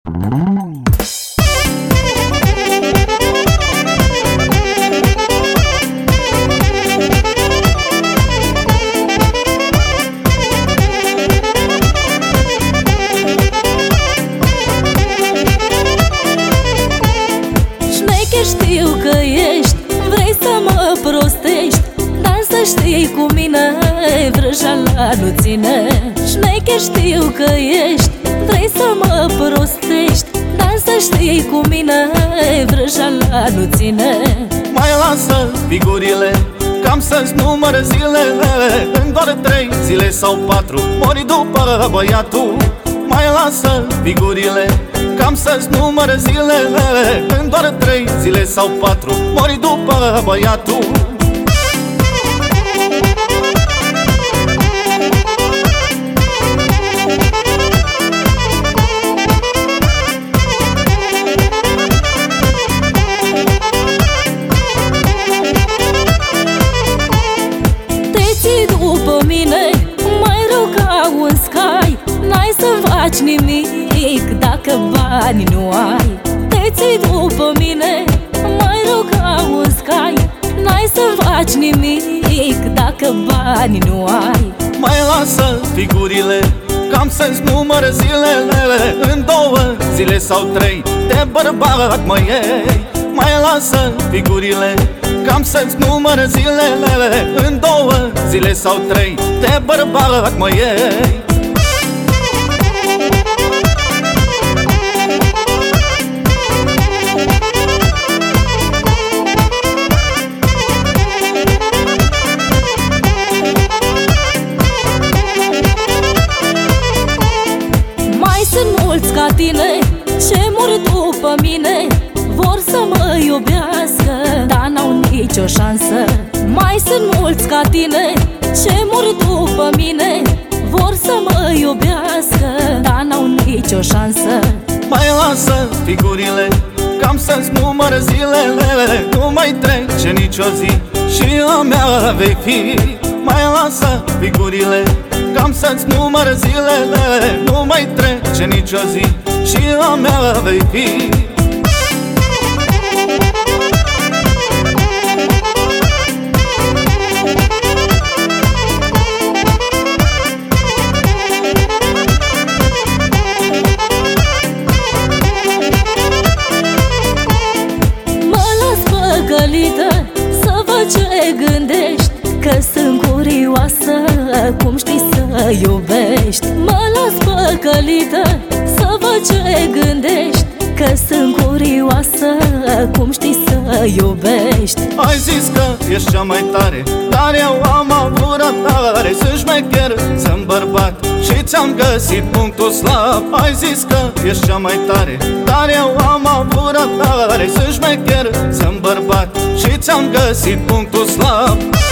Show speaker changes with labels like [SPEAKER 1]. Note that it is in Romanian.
[SPEAKER 1] Știu că ești, vrei să mă prostești, dar să știi cu mine vrăjeala nu ține. Șmecher știu că ești, vrei să mă prostești, dar să știi cu mine vrăjeala nu ține.
[SPEAKER 2] Mai lasă figurile, cam să-ți număr zilele. În doar 3 zile sau 4 mori după băiatul. Mai lasă figurile, cam să-ți număr zilele. În doar 3 zile sau 4 mori după băiatul.
[SPEAKER 1] Te ții după mine mai rău ca un scai, n-ai să faci nimic dacă bani nu ai. Te ții după mine mai rău ca un scai, n-ai să faci nimic dacă bani nu ai.
[SPEAKER 2] Mai lasă figurile, cam să-ți număr zilele. În 2 zile sau 3 de bărbat mă iei. Mai lasă figurile, cam să-ți număr zilele. În 2 zile sau 3 de bărbat mă iei.
[SPEAKER 1] Sunt mulți ca tine ce mor după mine, vor să mă iubească, dar n-au nicio șansă. Mai sunt mulți ca tine ce mor după mine, vor să mă iubească, dar n-au nicio șansă.
[SPEAKER 2] Mai lasă figurile, cam să-ți număr zilele. Nu mai trece nicio zi și a mea vei fi. Mai lasă figurile, cam să-ți număr zilele. Nu mai trece nicio zi și a mea vei fi.
[SPEAKER 1] Mă las păcălită să văd ce gândești, că sunt curioasă cum știi să iubești. Mă las păcălită să văd ce gândești, că sunt curioasă cum știi să iubești.
[SPEAKER 2] Ai zis că ești cea mai tare, dar eu am avut răbdare. Sunt șmecher, sunt bărbat și ți-am găsit punctul slab. Ai zis că ești cea mai tare, dar eu am avut răbdare. Sunt șmecher, sunt bărbat și ți-am găsit punctul slab.